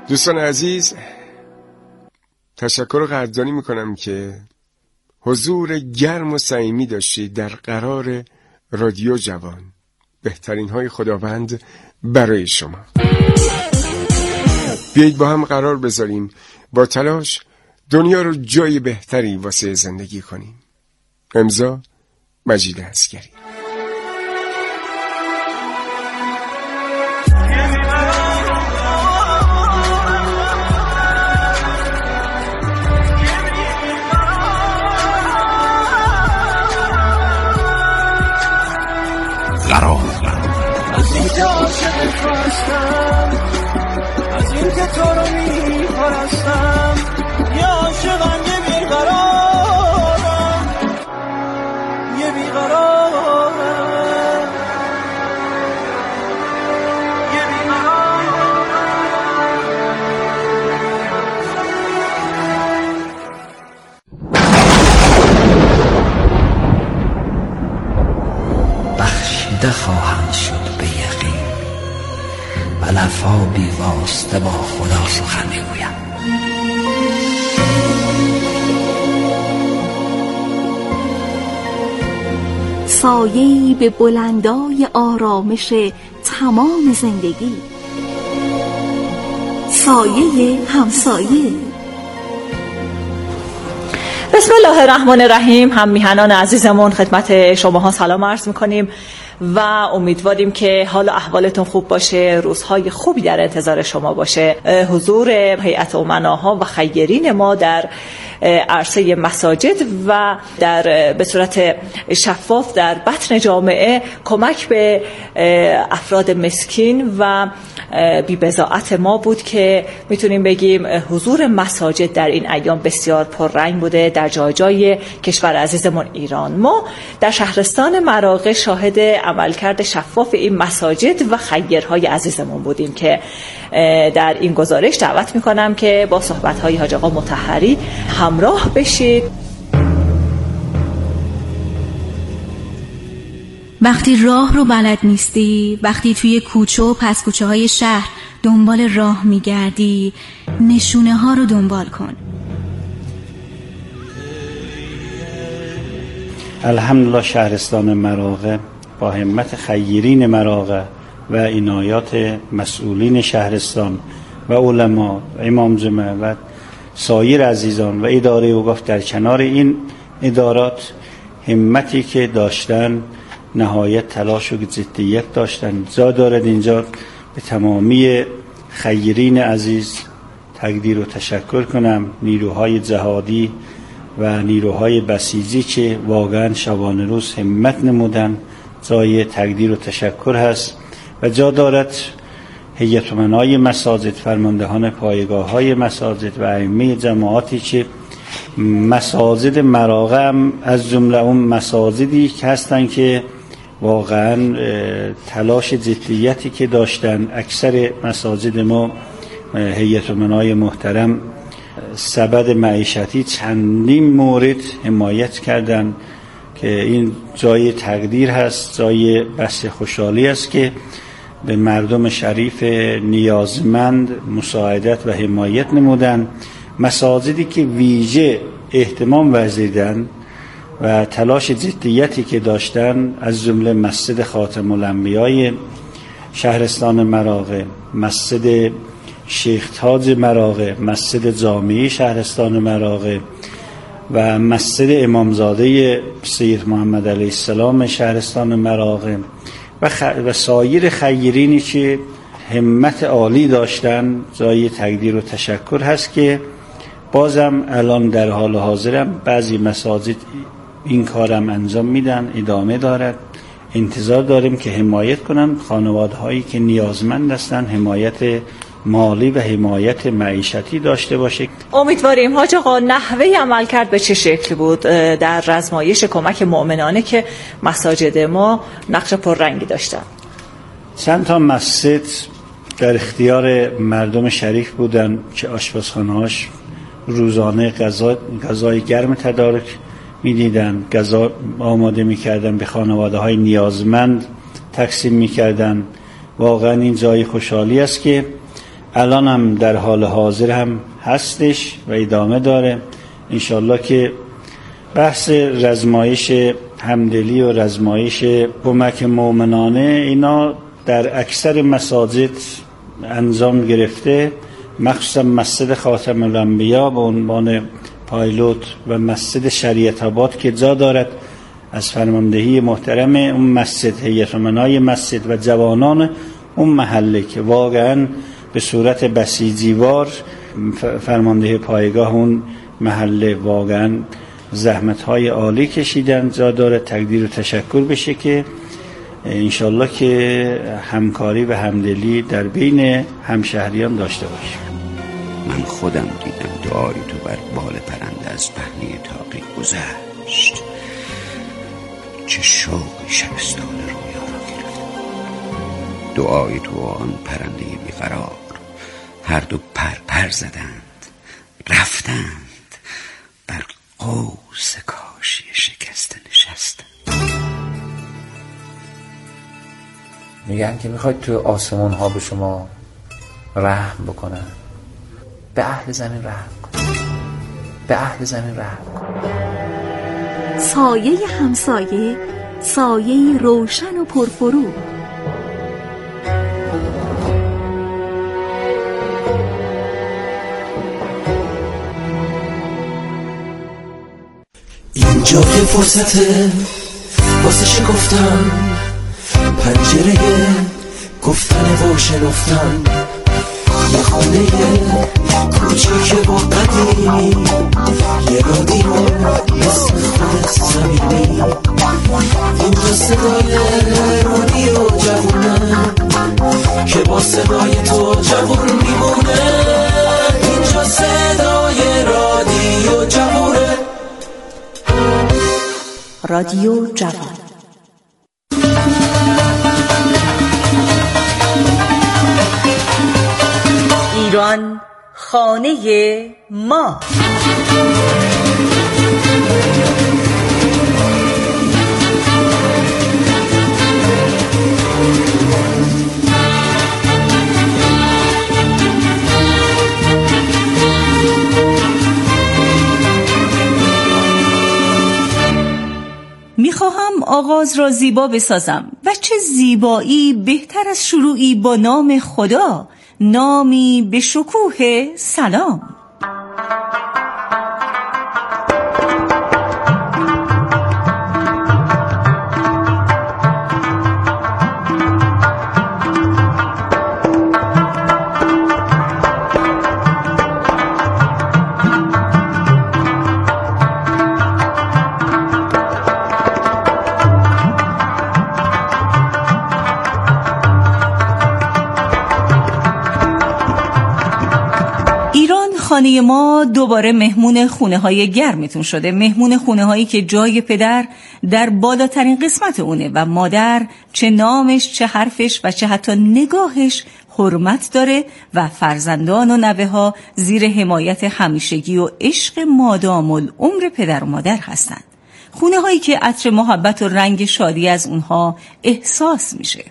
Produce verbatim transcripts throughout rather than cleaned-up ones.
دوستان عزیز، تشکر و قدردانی میکنم که حضور گرم و صمیمی داشتید در قرار رادیو جوان. بهترین های خداوند برای شما. بیایید با هم قرار بذاریم با تلاش دنیا رو جای بهتری واسه زندگی کنیم. امضا مجید عسگری. از این که عاشق تو هستم، از این که تو رو می‌پرستم، یه عاشقم یه بیقرارم، یه بیقرارم، یه بیقرارم. بخشیده خواهند شد به یقین و لب‌ها بی واسطه با خدا سخن میگویم. سایه‌ای به بلندای آرامش تمام زندگی، سایه همسایه. بسم الله الرحمن الرحیم. هم میهنان عزیزمون خدمت شماها سلام عرض میکنیم و امیدواریم که حال و احوالتون خوب باشه، روزهای خوبی در انتظار شما باشه. حضور هیئت امناها و خیرین ما در عرصه مساجد و در به صورت شفاف در بطن جامعه کمک به افراد مسکین و بی‌بضاعت ما بود که میتونیم بگیم حضور مساجد در این ایام بسیار پررنگ بوده در جای جای کشور عزیزمون ایران. ما در شهرستان مراغه شاهد عملکرد شفاف این مساجد و خیرهای عزیزمون بودیم که در این گزارش دعوت میکنم که با صحبت‌های حاج آقا مطهری همراه بشید. وقتی راه رو بلد نیستی، وقتی توی کوچه و پس کوچه های شهر دنبال راه میگردی، نشونه ها رو دنبال کن. الحمدلله شهرستان مراغه با همت خیرین مراغه و عنایات مسئولین شهرستان و علما و امام جمعه و سایر عزیزان و اداره اوقاف در کنار این ادارات همتی که داشتن، نهایت تلاش و جدیت داشتن. جا دارد اینجا به تمامی خیرین عزیز تقدیر و تشکر کنم، نیروهای جهادی و نیروهای بسیجی که واقعا شبانه روز همت نمودن، جای تقدیر و تشکر هست. و جا دارد هیئت امنای مساجد، فرماندهان پایگاه های مساجد و ائمه جماعاتی که مساجد مراغه هم از جمله اون مساجدی که هستن که واقعا تلاش جدیتی که داشتن. اکثر مساجد ما هیئت امنای محترم سبد معیشتی چندین مورد حمایت کردن که این جای تقدیر هست، جای بس خوشحالی است که به مردم شریف نیازمند مساعدت و حمایت نمودن. مساجدی که ویژه اهتمام ورزیدن و تلاش جدیتی که داشتن از جمله مسجد خاتم الانبیاء شهرستان مراغه، مسجد شیخ تاج مراغه، مسجد جامعی شهرستان مراغه و مسجد امامزاده سید محمد علیه السلام شهرستان مراغه و, خ... و سایر خیرینی که همت عالی داشتن، جای تقدیر و تشکر هست که بازم الان در حال حاضرم بعضی مساجد این کارم انجام میدن، ادامه دارد. انتظار داریم که حمایت کنن خانواده هایی که نیازمند هستن، حمایت مالی و حمایت معیشتی داشته باشه. امیدواریم حاج آقا نحوه عمل کرد به چه شکل بود در رزمایش کمک مؤمنانه که مساجد ما نقش پررنگی داشتن؟ چند تا مسجد در اختیار مردم شریف بودن که آشپزخانه‌هاش روزانه غذا غذای گرم تدارک می‌دیدن، غذا آماده می‌کردن، به خانواده‌های نیازمند تقسیم می‌کردن. واقعا این جای خوشحالی است که الان هم در حال حاضر هم هستش و ادامه داره. انشالله که بحث رزمایش همدلی و رزمایش کمک مؤمنانه اینا در اکثر مساجد انجام گرفته، مخصوصا مسجد خاتم الانبیا به عنوان پایلوت و مسجد شریعت آباد که جا دارد از فرماندهی محترم اون مسجد، هیئت امنای مسجد و جوانان اون محله که واقعا به صورت بسیجیوار فرماندهی پایگاه اون محله واقعا زحمت‌های عالی کشیدن. جا داره تقدیر و تشکر بشه که انشالله که همکاری و همدلی در بین همشهریان داشته باشیم. من خودم دیدم دعای تو بر بال پرنده از پهنه تاقی گذشت، چه شوقی شبستان رویا را گرفت. دعای تو آن پرنده بیقرار هر دو پر پر زدند، رفتند بر قوس کاشی شکسته نشستند. میگن که میخواید تو آسمون ها به شما رحم بکنن، به اهل زمین رحم کن، به اهل زمین رحم کن. سایه همسایه، سایه روشن و پرفروغ. اینجا که فرصته واسه شکفتن پنجره گفتن و شنفتن، یه خونه کوچیک و قدیمی، یه رادیو مثل خود زمینی. اینجا صدای رادیو جوونه که با صدای تو جوون میمونه. اینجا صدای رادیو جوونه، رادیو جوان. ایران خانه ما. میخواهم آغاز را زیبا بسازم و چه زیبایی بهتر از شروعی با نام خدا، نامی به شکوه سلام. خانه ما دوباره مهمون خونه های گرمتون شده، مهمون خونه هایی که جای پدر در بالاترین قسمت اونه و مادر چه نامش، چه حرفش و چه حتی نگاهش حرمت داره و فرزندان و نوه ها زیر حمایت همیشگی و عشق مادام العمر پدر و مادر هستند. خونه هایی که عطر محبت و رنگ شادی از اونها احساس میشه.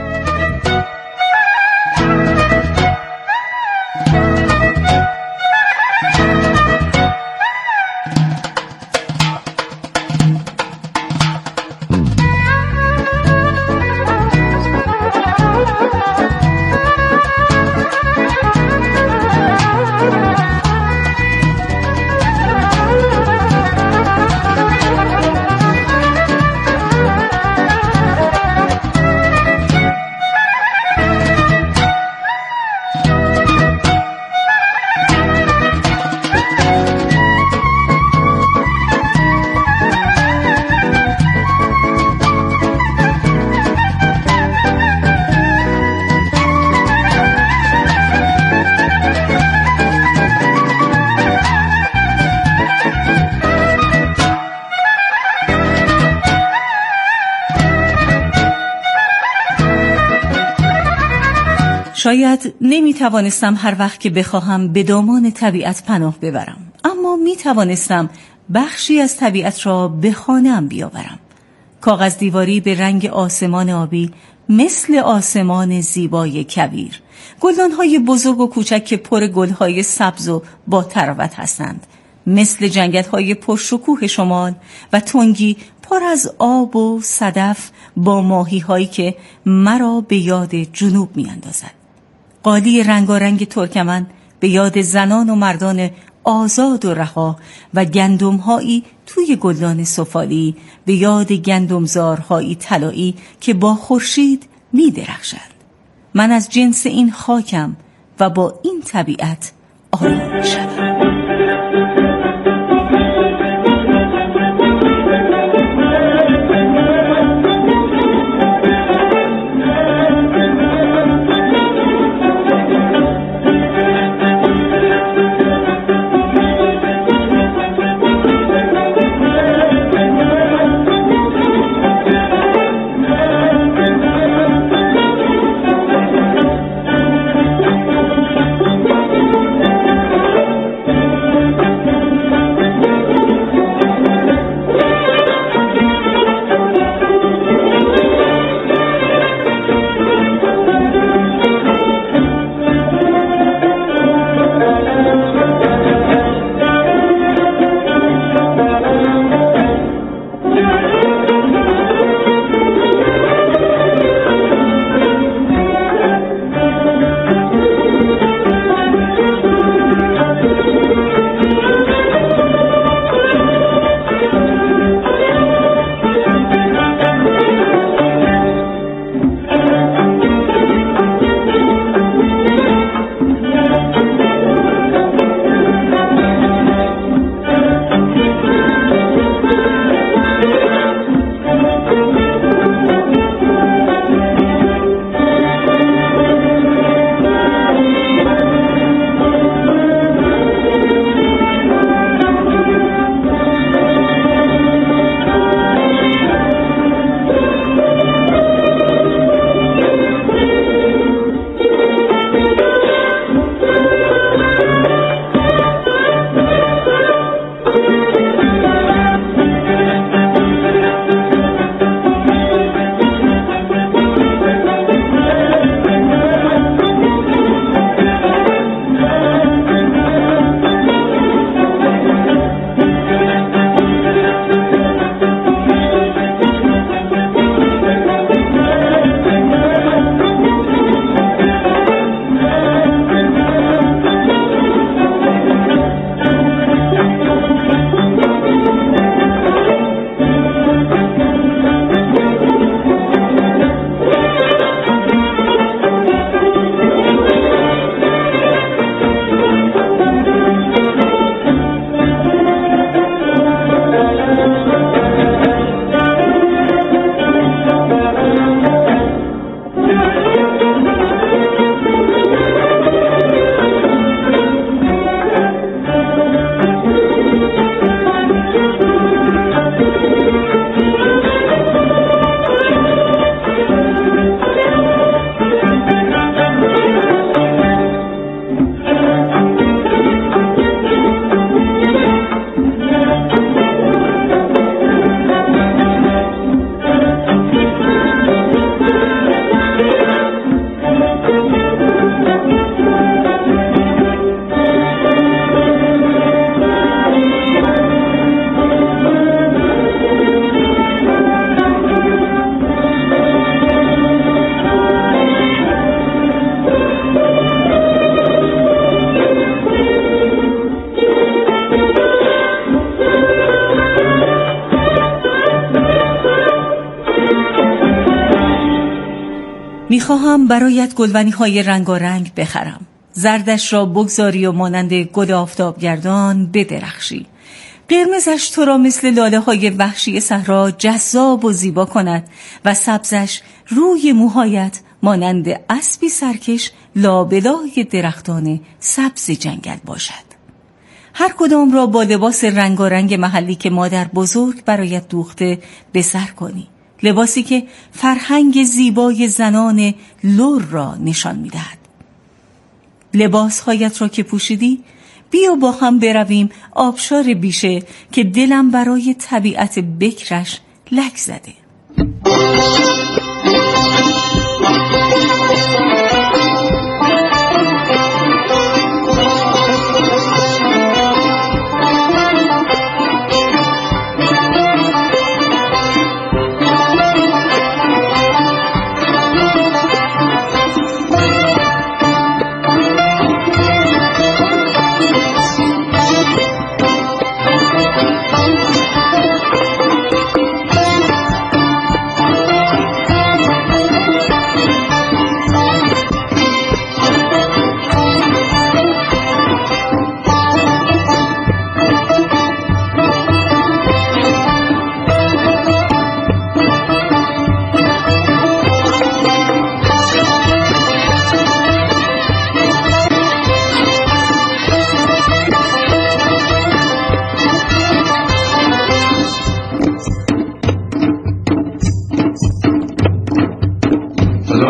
شاید نمی توانستم هر وقت که بخواهم به دامان طبیعت پناه ببرم، اما می توانستم بخشی از طبیعت را به خانه‌ام بیاورم. کاغذ دیواری به رنگ آسمان آبی مثل آسمان زیبای کویر. گلدان‌های بزرگ و کوچک که پر گل‌های سبز و با تراوت هستند، مثل جنگل‌های پرشکوه شمال و تنگی پر از آب و صدف با ماهی‌هایی که مرا به یاد جنوب می‌اندازد. قالی رنگارنگ ترکمن به یاد زنان و مردان آزاد و رها و گندم‌هایی توی گلدان سفالی به یاد گندمزارهایی طلایی که با خورشید می‌درخشند. من از جنس این خاکم و با این طبیعت آرام می‌شوم. میخواهم برایت گلبنی های رنگارنگ بخرم. زردش را بگذاری و مانند گل آفتابگردان بدرخشی. قرمزش تو را مثل لاله های وحشی صحرا جذاب و زیبا کند و سبزش روی موهایت مانند اسبی سرکش لابلای درختان سبز جنگل باشد. هر کدام را با لباس رنگارنگ محلی که مادر بزرگ برایت دوخته به سر کنی. لباسی که فرهنگ زیبای زنان لور را نشان می‌دهد. لباسهایت را که پوشیدی، بیا با هم برویم آبشار بیشه که دلم برای طبیعت بکرش لک زده.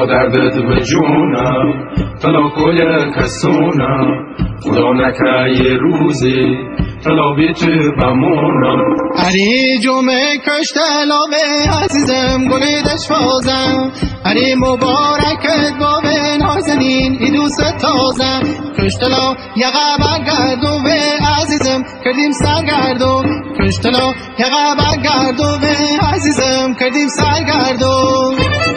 تلا دردت به جونم، تلا کوی کسونم، خدا نکه یه روزی تلا بیت بمونم. هری جمعه کشتلا به عزیزم گلی دشفازم، هری مبارکت با به نازنین ای دوست تازم. کشتلا یقه برگردو به عزیزم کردیم سرگردو، کشتلا یقه برگردو به عزیزم کردیم سرگردو.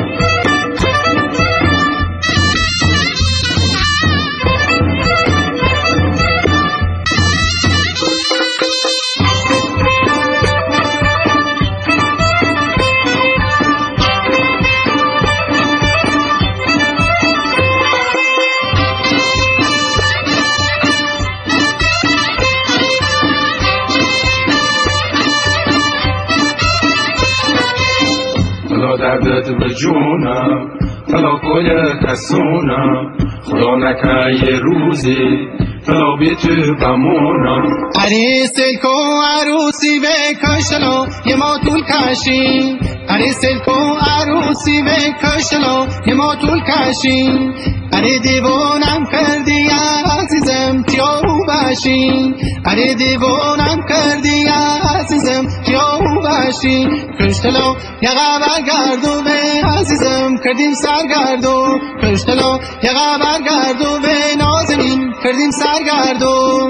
دردت به جونم، تلا کوی کسونم، خدا نکه یه روزی تلا بیت بمونم. هری سلکو عروسی به کشتلا یه ما طول کشیم، هری سلکو عروسی به کشتلا یه ما طول کشیم. هری دیوانم کردی عزیزم تیاو بشین، هری دیوانم کردی عزیزم تیاو بشین. کشتلا یقه برگردو به عزیزم کردیم سرگردو، کشتلا یقه برگردو به نازنین کردیم سرگردو.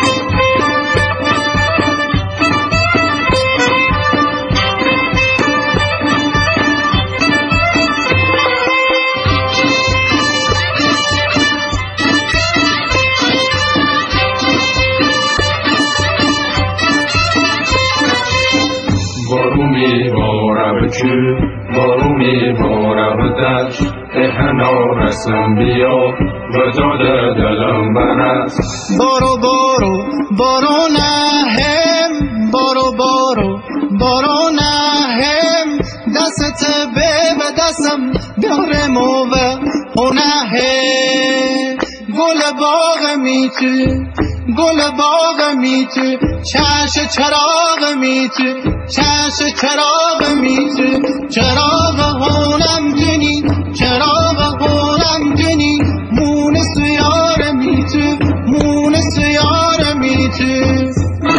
بارو میباره که بارو میباره دشت، احنا رسم بیا و داد دلم برست. بارو بارو بارو نهم، بارو بارو بارو نهم، دست به و دستم بیارم و اونه. گل باغ میتو گل باغ میتو، چش چراغ میتو چش چراغ میتو، چراغ هونم جنی چراغ هونم جنی، مون سیار میتو مون سیار میتو.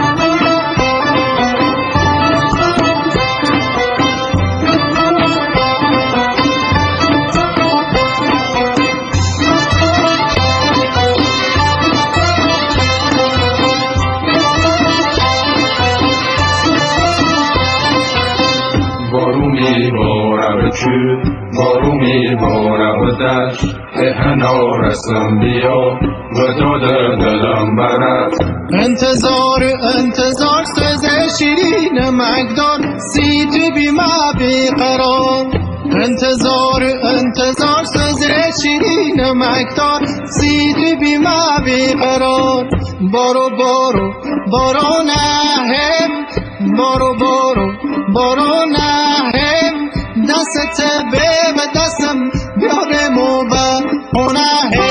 میباره که بارو میباره دشت، احنا رسم بیا و داد دلم برست. انتظار انتظار سوز شیرین مقدار، سی تو بی ما بیقرار. انتظار انتظار سوز شیرین مقدار، سی تو بی ما بیقرار. بارو بارو بارو نهم، بارو بارو بارو نهم، دست به و دستم بیارم و اونه.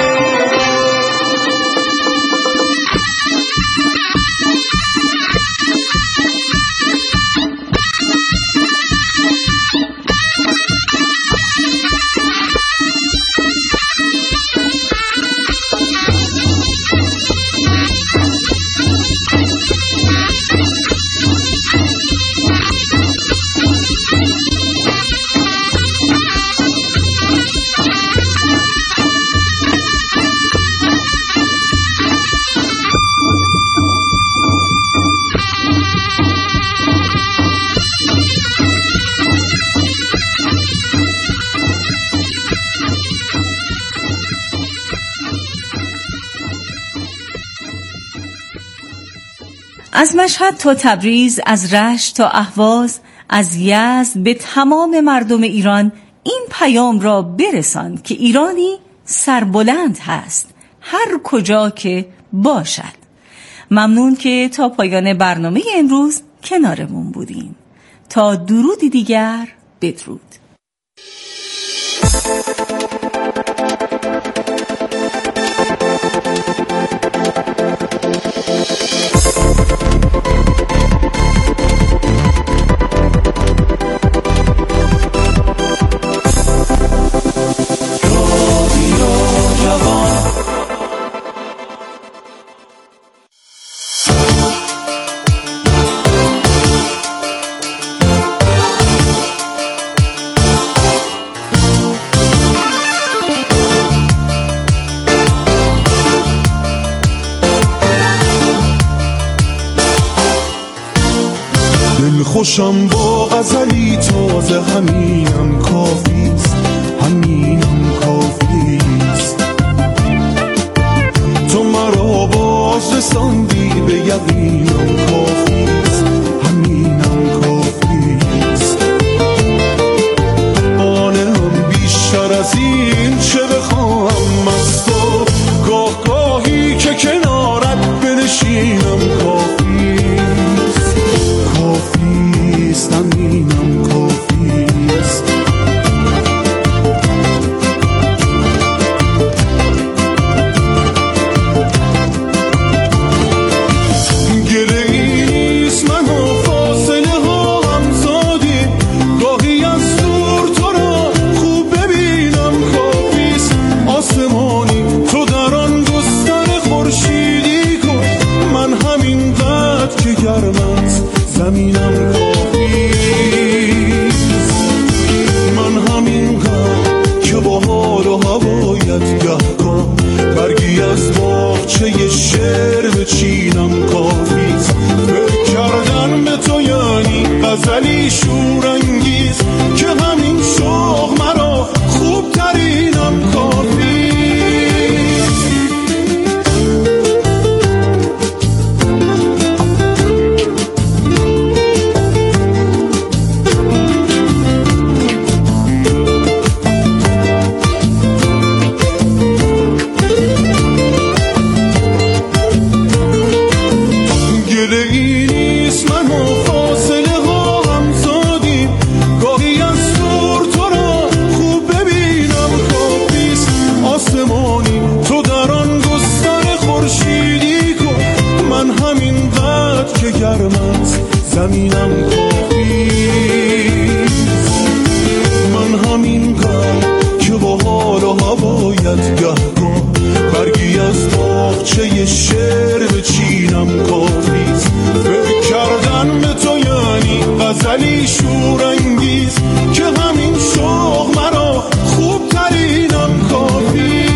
از مشهد تا تبریز، از رشت تا اهواز، از یزد به تمام مردم ایران این پیام را برسان که ایرانی سربلند هست هر کجا که باشد. ممنون که تا پایان برنامه امروز کنارمون بودین. تا درودی دیگر، بدرود. خوشم با غزلی تازه، همینم کافیست، همینم کافیست. تو مرا باز رساندی به یقینم کافیست، همینم کافیست. آنم بیشتر از این چه بخواهم از تو، گاه گاهی که کنارت بنشینم کافیست، کافیست، همینم کافیست. زمینم کافیست، من همینقدر که با حال و هوایت گهگاه برگی از باغچه شعر بچینم کافیست. فکر کردن به تو یعنی غزلی شورانگیز که همین شوق مرا خوب ترینم کافیست. زمینم کافیست، من همینقدر که با حال و هوایت گهگاه برگی از باغچه شعر بچینم کافیست. فکر کردن به تو یعنی غزلی شورانگیز که همین شوق مرا خوب ترینم کافیست.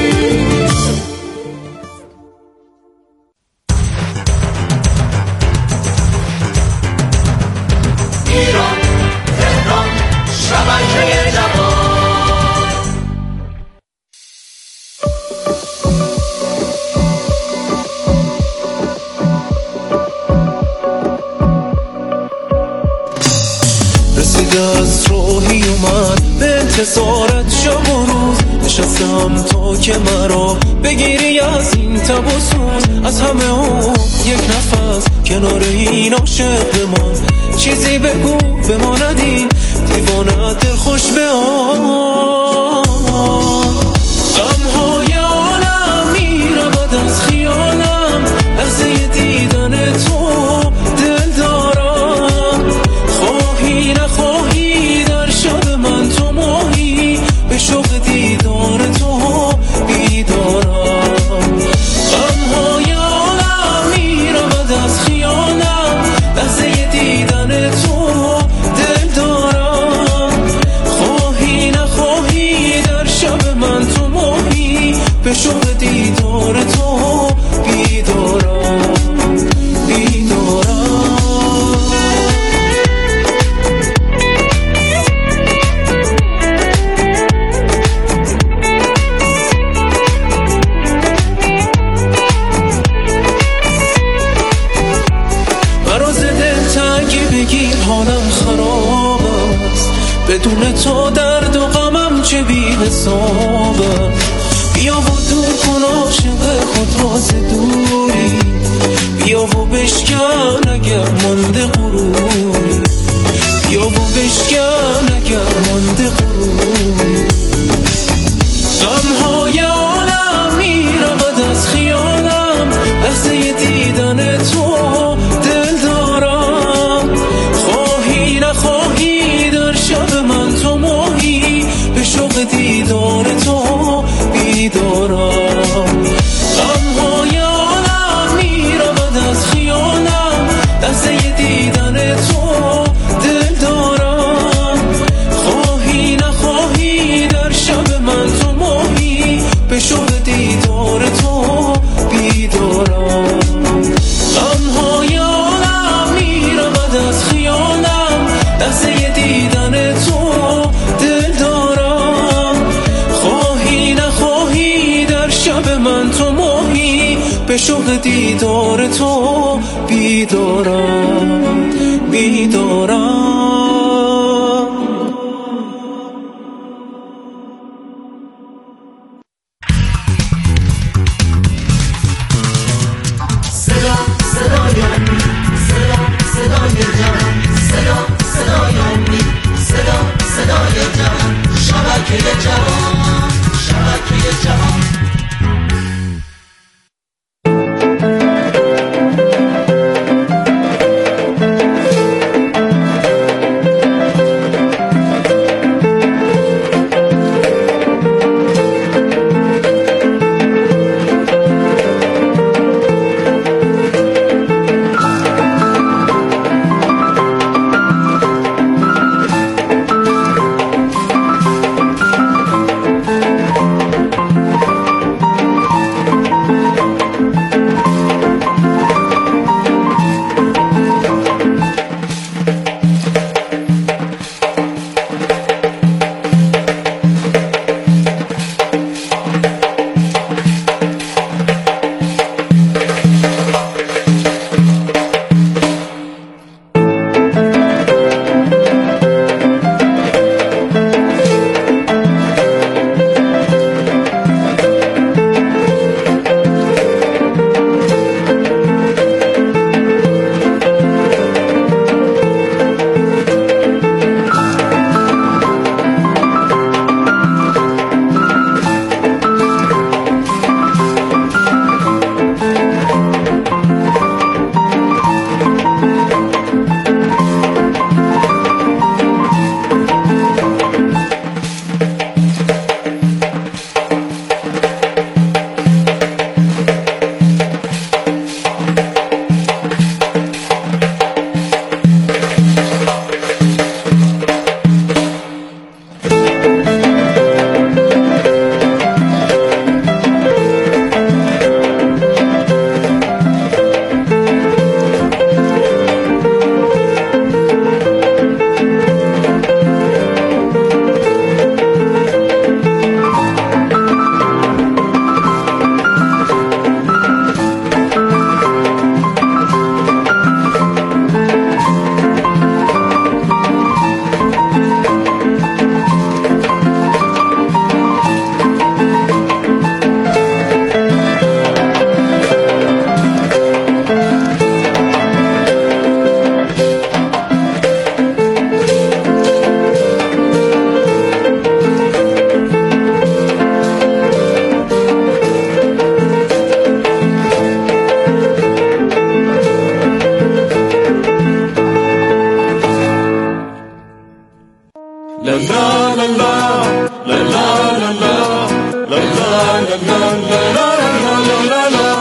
از راهی اومد به انتظارت شب و روز، نشستم تا که مرا بگیری از این تب و سوز. از همه اون یک نفس کنار این عاشق بمان، چیزی بگو بماندین دیوانه دل خوش به آن. غمهای عالم میرود از خیالم، لحظه دیدن تو دل دارم. خواهی نخواهی در شب من تو ماهی، به شوق دیدار تو بیدارم. غمهای عالم میرود از خیالم، لحظه دیدن تو دل دارم. خواهی نخواهی در شب من تو ماهی، به شوق دیدار تو بیدارم بیدارم. بگیر حالم خراب است، بدون تو درد و غمم چه بی حساب است. بیا و دور کن عاشق خود راز دوری، بیا و بشکن اگر مانده غروری، بیا و بشکن اگر مانده غروری. غمهای عالم میرود از خیالم، لحظه دیدن تو دل دارم. خواهی نخواهی در شب من تو ماهی، به شوق دیدار تو بیدارم. غمهای عالم میرود از خیالم، لحظه دیدن به شوق دیدار تو بیدارم بیدارم